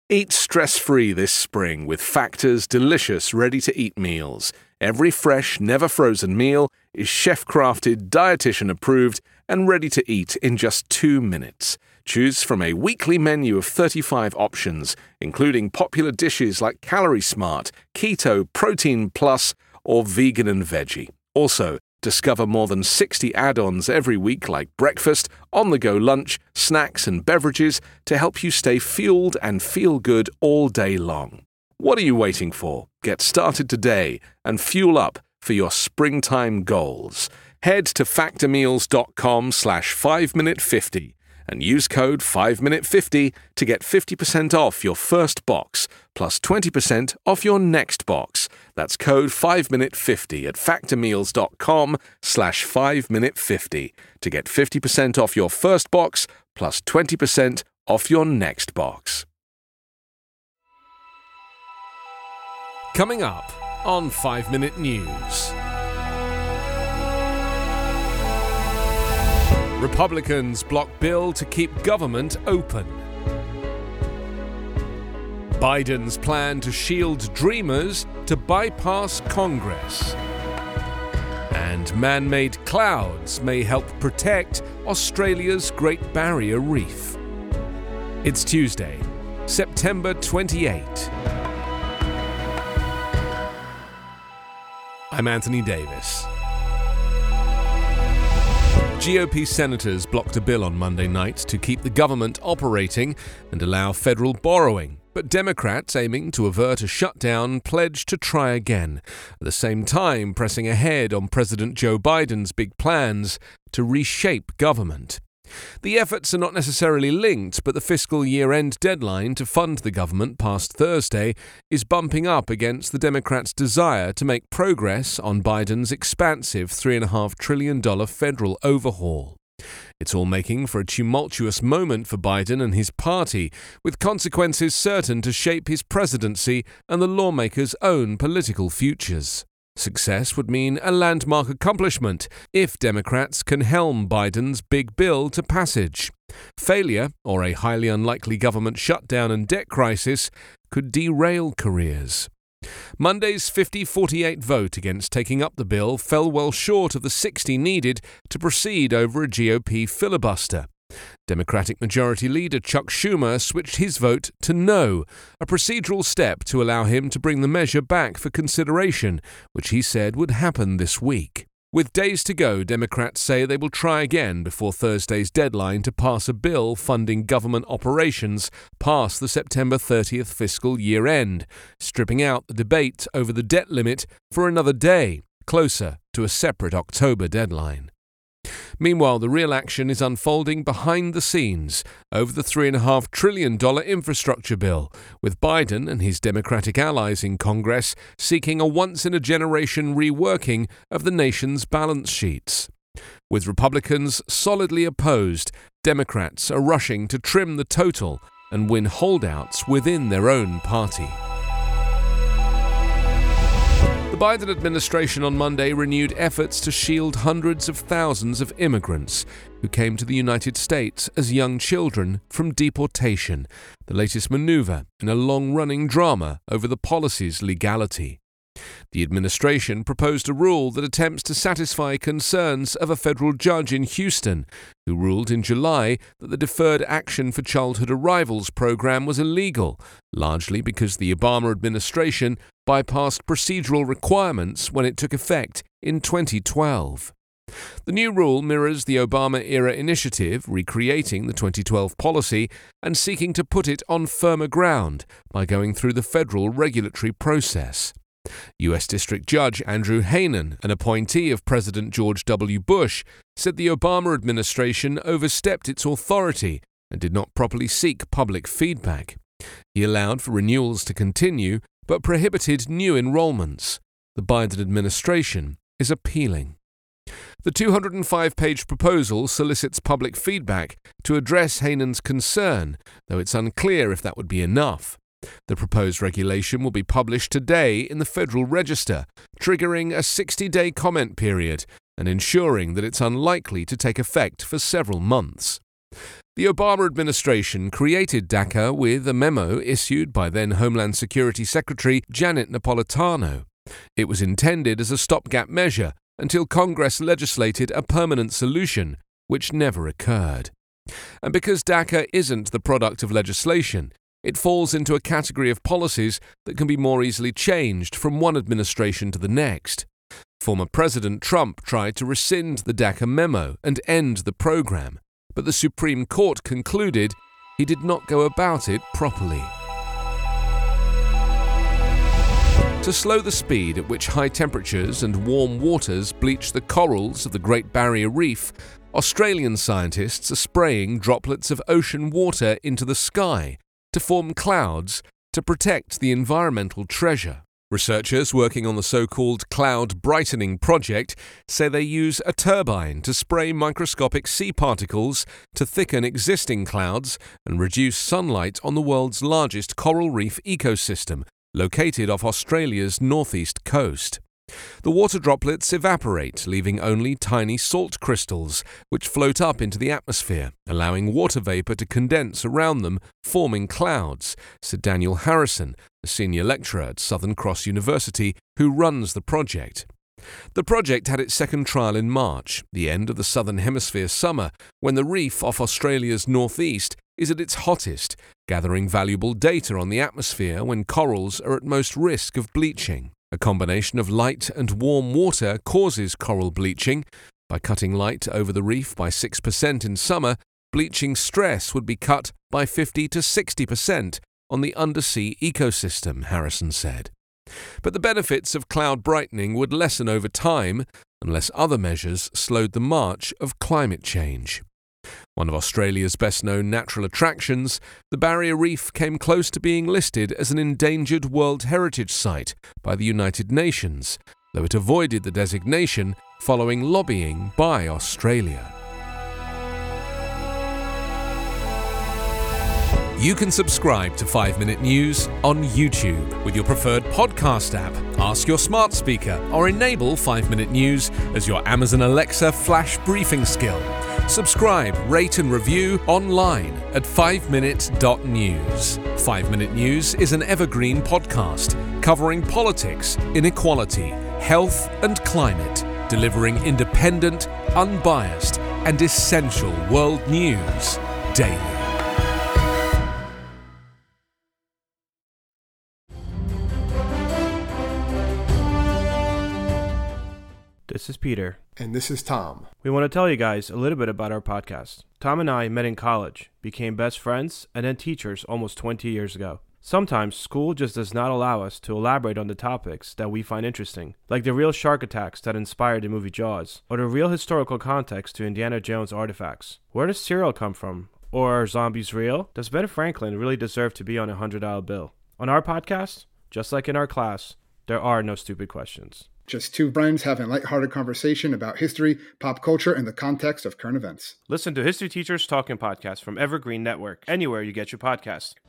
Eat stress-free this spring with Factor's delicious ready-to-eat meals. Every fresh, never-frozen meal is chef-crafted, dietitian-approved, and ready to eat in just 2 minutes. Choose from a weekly menu of 35 options, including popular dishes like Calorie Smart, Keto, Protein Plus, or Vegan and Veggie. Also, discover more than 60 add-ons every week like breakfast, on-the-go lunch, snacks and beverages to help you stay fueled and feel good all day long. What are you waiting for? Get started today and fuel up for your springtime goals. Head to factormeals.com/5minute50 and use code 5minute50 to get 50% off your first box plus 20% off your next box. That's code 5minute50 at factormeals.com/5minute50 to get 50% off your first box plus 20% off your next box. Coming up on 5 Minute News. Republicans block bill to keep government open. Biden's plan to shield dreamers to bypass Congress. And man-made clouds may help protect Australia's Great Barrier Reef. It's Tuesday, September 28. I'm Anthony Davis. GOP senators blocked a bill on Monday night to keep the government operating and allow federal borrowing, but Democrats aiming to avert a shutdown pledged to try again, at the same time pressing ahead on President Joe Biden's big plans to reshape government. The efforts are not necessarily linked, but the fiscal year-end deadline to fund the government past Thursday is bumping up against the Democrats' desire to make progress on Biden's expansive $3.5 trillion federal overhaul. It's all making for a tumultuous moment for Biden and his party, with consequences certain to shape his presidency and the lawmakers' own political futures. Success would mean a landmark accomplishment if Democrats can helm Biden's big bill to passage. Failure, or a highly unlikely government shutdown and debt crisis, could derail careers. Monday's 50-48 vote against taking up the bill fell well short of the 60 needed to proceed over a GOP filibuster. Democratic Majority Leader Chuck Schumer switched his vote to no, a procedural step to allow him to bring the measure back for consideration, which he said would happen this week. With days to go, Democrats say they will try again before Thursday's deadline to pass a bill funding government operations past the September 30th fiscal year end, stripping out the debate over the debt limit for another day, closer to a separate October deadline. Meanwhile, the real action is unfolding behind the scenes over the $3.5 trillion infrastructure bill, with Biden and his Democratic allies in Congress seeking a once-in-a-generation reworking of the nation's balance sheets. With Republicans solidly opposed, Democrats are rushing to trim the total and win holdouts within their own party. The Biden administration on Monday renewed efforts to shield hundreds of thousands of immigrants who came to the United States as young children from deportation, the latest maneuver in a long-running drama over the policy's legality. The administration proposed a rule that attempts to satisfy concerns of a federal judge in Houston, who ruled in July that the Deferred Action for Childhood Arrivals program was illegal, largely because the Obama administration bypassed procedural requirements when it took effect in 2012. The new rule mirrors the Obama-era initiative recreating the 2012 policy and seeking to put it on firmer ground by going through the federal regulatory process. U.S. District Judge Andrew Hanen, an appointee of President George W. Bush, said the Obama administration overstepped its authority and did not properly seek public feedback. He allowed for renewals to continue, but prohibited new enrollments. The Biden administration is appealing. The 205-page proposal solicits public feedback to address Hanen's concern, though it's unclear if that would be enough. The proposed regulation will be published today in the Federal Register, triggering a 60-day comment period and ensuring that it's unlikely to take effect for several months. The Obama administration created DACA with a memo issued by then Homeland Security Secretary Janet Napolitano. It was intended as a stopgap measure until Congress legislated a permanent solution, which never occurred. And because DACA isn't the product of legislation, it falls into a category of policies that can be more easily changed from one administration to the next. Former President Trump tried to rescind the DACA memo and end the program, but the Supreme Court concluded he did not go about it properly. To slow the speed at which high temperatures and warm waters bleach the corals of the Great Barrier Reef, Australian scientists are spraying droplets of ocean water into the sky to form clouds to protect the environmental treasure. Researchers working on the so-called Cloud Brightening Project say they use a turbine to spray microscopic sea particles to thicken existing clouds and reduce sunlight on the world's largest coral reef ecosystem, located off Australia's northeast coast. The water droplets evaporate, leaving only tiny salt crystals, which float up into the atmosphere, allowing water vapor to condense around them, forming clouds, said Daniel Harrison, a senior lecturer at Southern Cross University who runs the project. The project had its second trial in March, the end of the Southern Hemisphere summer, when the reef off Australia's northeast is at its hottest, gathering valuable data on the atmosphere when corals are at most risk of bleaching. A combination of light and warm water causes coral bleaching. By cutting light over the reef by 6% in summer, bleaching stress would be cut by 50 to 60% on the undersea ecosystem, Harrison said. But the benefits of cloud brightening would lessen over time unless other measures slowed the march of climate change. One of Australia's best-known natural attractions, the Barrier Reef came close to being listed as an endangered World Heritage Site by the United Nations, though it avoided the designation following lobbying by Australia. You can subscribe to 5 Minute News on YouTube with your preferred podcast app. Ask your smart speaker or enable 5 Minute News as your Amazon Alexa flash briefing skill. Subscribe, rate and review online at 5minute.news. 5 Minute News is an evergreen podcast covering politics, inequality, health and climate, delivering independent, unbiased and essential world news daily. This is Peter. And this is Tom. We want to tell you guys a little bit about our podcast. Tom and I met in college, became best friends, and then teachers almost 20 years ago. Sometimes school just does not allow us to elaborate on the topics that we find interesting, like the real shark attacks that inspired the movie Jaws, or the real historical context to Indiana Jones artifacts. Where does cereal come from? Or are zombies real? Does Ben Franklin really deserve to be on a $100 bill? On our podcast, just like in our class, there are no stupid questions. Just two friends having a lighthearted conversation about history, pop culture, and the context of current events. Listen to History Teachers Talking Podcast from Evergreen Network, anywhere you get your podcasts.